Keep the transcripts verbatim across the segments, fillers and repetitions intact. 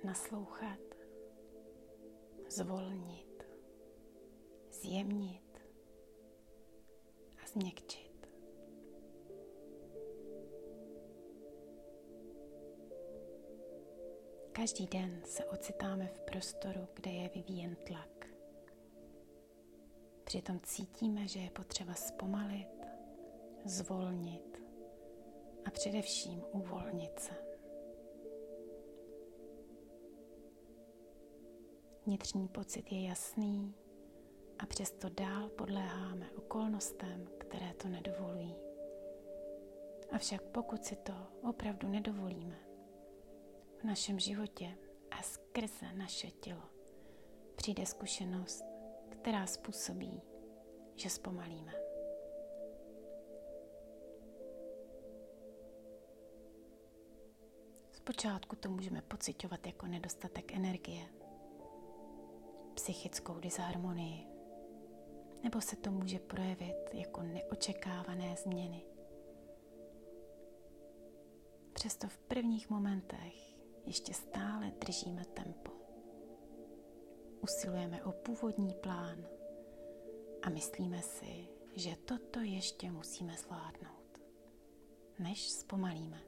naslouchat, zvolnit, zjemnit a změkčit. Každý den se ocitáme v prostoru, kde je vyvíjen tlak. Přitom cítíme, že je potřeba zpomalit, zvolnit a především uvolnit se. Vnitřní pocit je jasný a přesto dál podléháme okolnostem, které to nedovolují. Avšak pokud si to opravdu nedovolíme, v našem životě a skrze naše tělo přijde zkušenost, která způsobí, že zpomalíme. Zpočátku to můžeme pociťovat jako nedostatek energie, psychickou disharmonii, nebo se to může projevit jako neočekávané změny. Přesto v prvních momentech ještě stále držíme tempo. Usilujeme o původní plán a myslíme si, že toto ještě musíme zvládnout, než zpomalíme.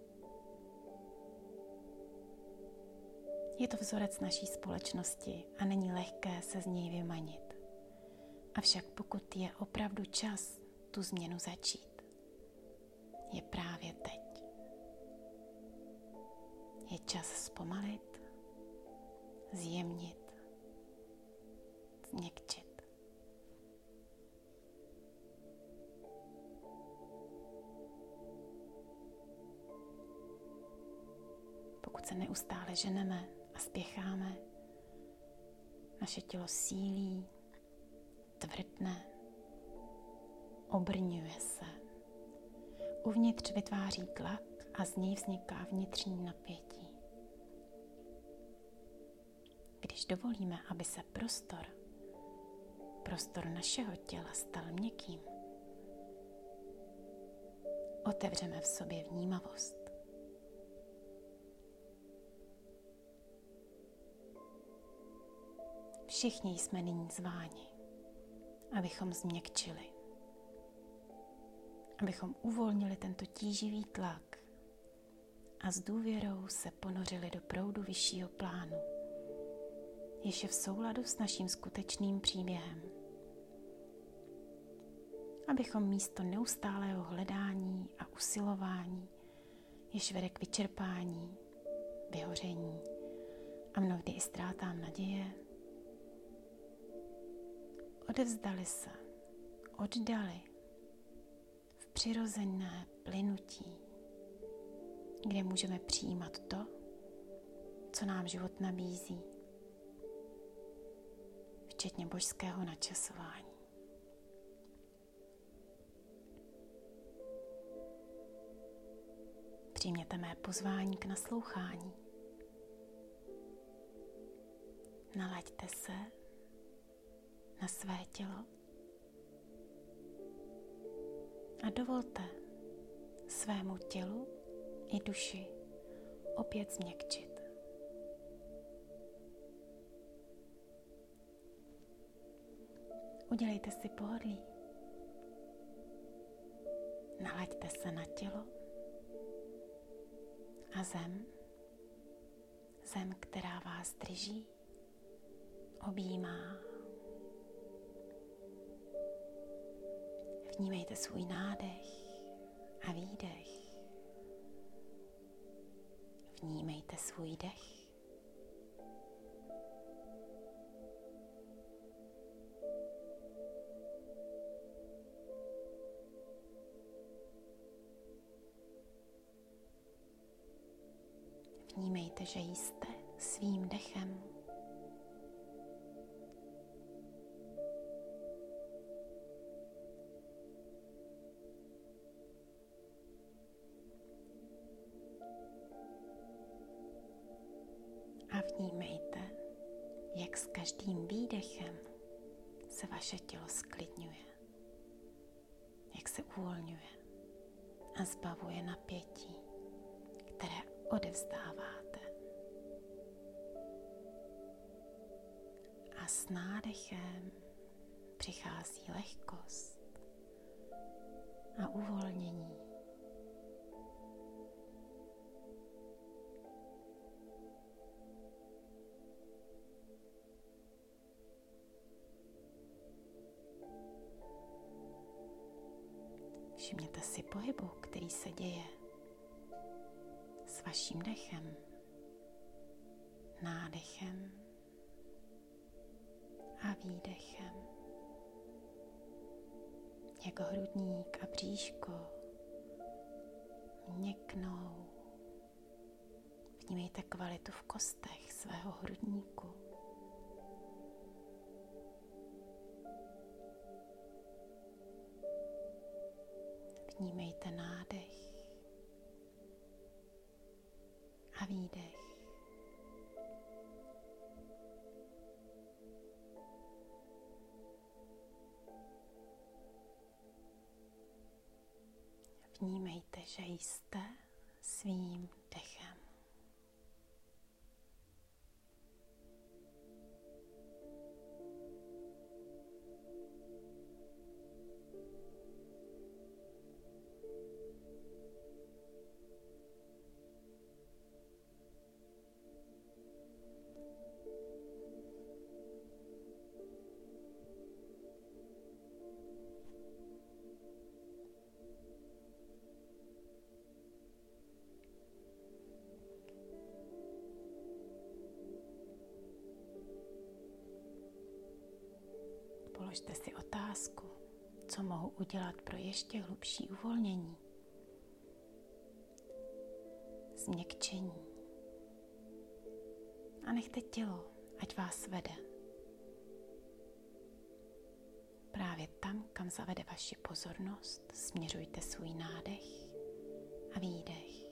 Je to vzorec naší společnosti a není lehké se z něj vymanit. Avšak pokud je opravdu čas tu změnu začít, je právě teď. Je čas zpomalit, zjemnit, změkčit. Pokud se neustále ženeme a spěcháme, naše tělo sílí, tvrdne, obrňuje se. Uvnitř vytváří tlak a z něj vzniká vnitřní napětí. Když dovolíme, aby se prostor, prostor našeho těla stal měkkým, otevřeme v sobě vnímavost. Všichni jsme nyní zváni, abychom změkčili, abychom uvolnili tento tíživý tlak a s důvěrou se ponořili do proudu vyššího plánu, jež je v souladu s naším skutečným příběhem. Abychom místo neustálého hledání a usilování, jež vede k vyčerpání, vyhoření a mnohdy i ztrátám naděje, odevzdali se, oddali v přirozené plynutí, kde můžeme přijímat to, co nám život nabízí, včetně božského načasování. Přijměte mé pozvání k naslouchání. Nalaďte se na své tělo a dovolte svému tělu i duši opět změkčit. Udělejte si pohodlí. Nalaďte se na tělo a zem, zem, která vás drží, objímá. Vnímejte svůj nádech a výdech. Vnímejte svůj dech. Vnímejte, že jste svým dechem. A vnímejte, jak s každým výdechem se vaše tělo sklidňuje, jak se uvolňuje a zbavuje napětí, které odevzdáváte. A s nádechem přichází lehkost a uvolnění. Všimněte si pohybu, který se děje s vaším dechem, nádechem a výdechem. Jak hrudník a bříško měknou. Vnímejte kvalitu v kostech svého hrudníku. Vnímejte nádech a výdech. Vnímejte, že jste svým dechem. Položte si otázku, co mohu udělat pro ještě hlubší uvolnění, změkčení. A nechte tělo, ať vás vede. Právě tam, kam zavede vaši pozornost, směřujte svůj nádech a výdech.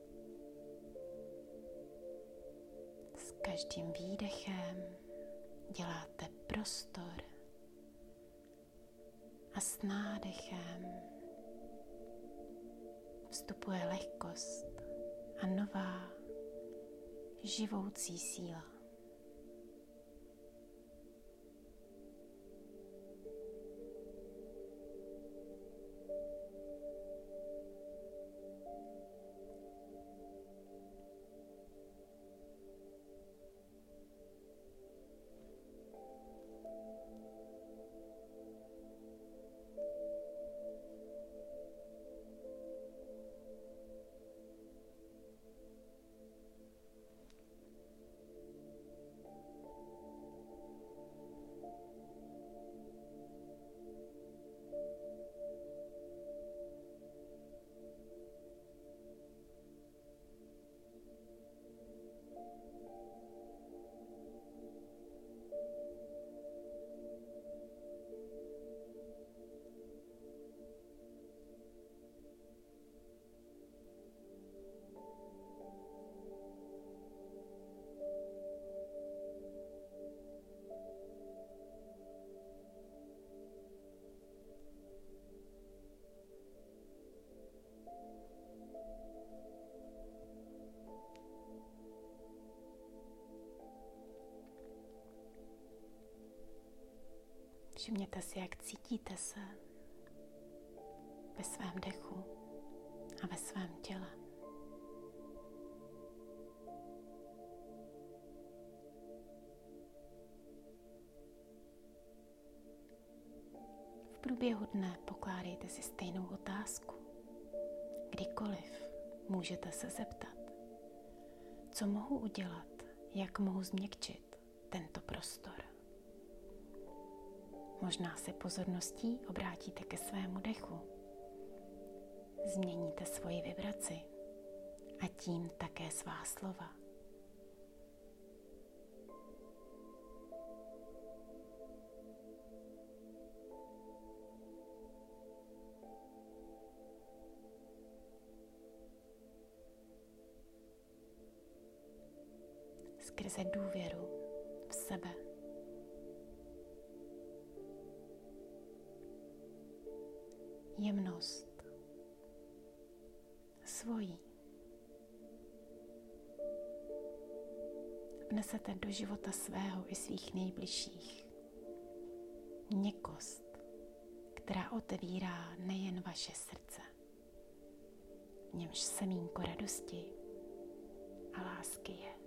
S každým výdechem děláte prostor a s nádechem vstupuje lehkost a nová živoucí síla. Všimněte si, jak cítíte se ve svém dechu a ve svém těle. V průběhu dne pokládejte si stejnou otázku. Kdykoliv můžete se zeptat, co mohu udělat, jak mohu změkčit tento prostor. Možná se pozorností obrátíte ke svému dechu. Změníte svoji vibraci a tím také svá slova. Skrze důvěru v sebe. Jemnost svojí vnesete do života svého i svých nejbližších měkkost, která otevírá nejen vaše srdce, v němž semínko radosti a lásky je.